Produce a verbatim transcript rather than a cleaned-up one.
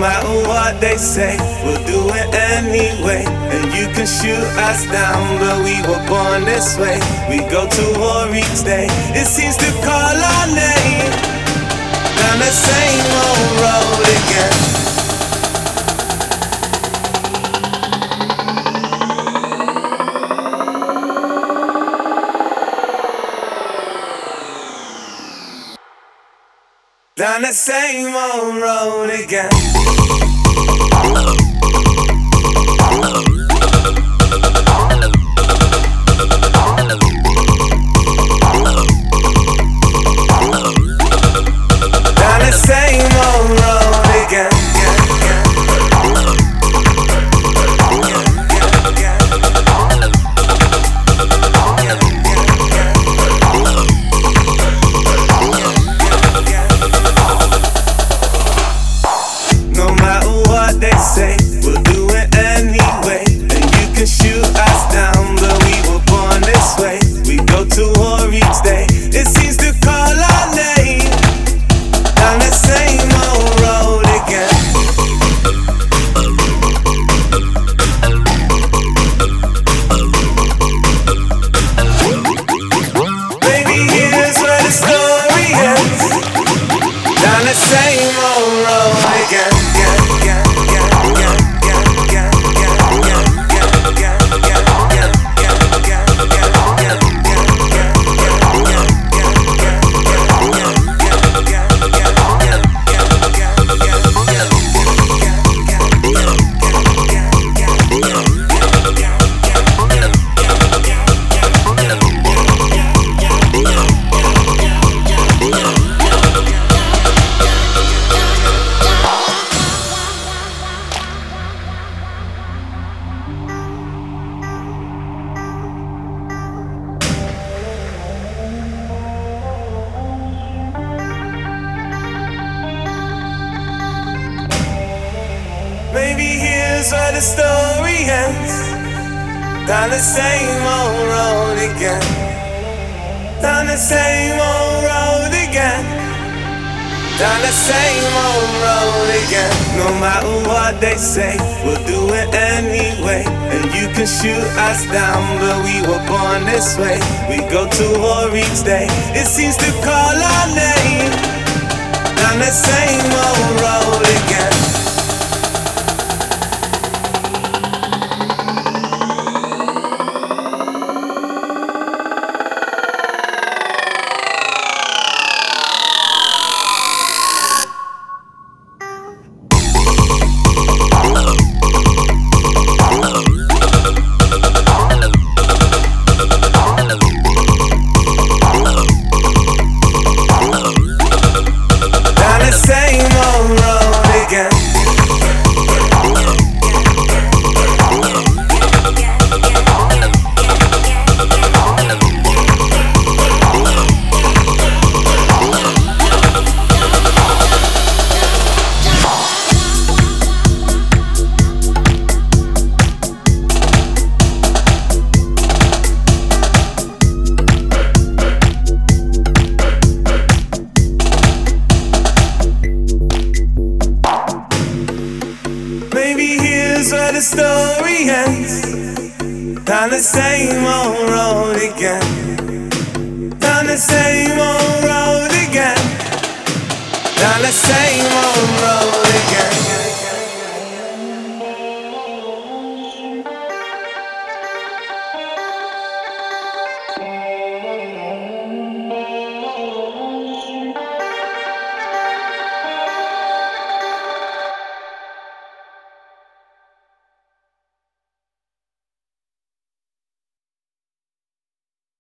matter what they say, we'll do it anyway. And you can shoot us down, but we were born this way. We go to war each day, it seems to call our name. Down the same old road again. Down the same old road again. Down the same old road again. Say we'll do it anyway, and you can shoot us down, but we were born this way. We go to war each day, it seems to call our name. Down the same old road again. Baby, here's where the story ends. Down the same old road again. Maybe here's where the story ends. Down the same old road again. Down the same old road again. Down the same old road again. No matter what they say, we'll do it anyway. And you can shoot us down, but we were born this way. We go to war each day, it seems to call our name. Down the same old road again. Where the story ends. Down the same old road again. Down the same old road again. Down the same old road.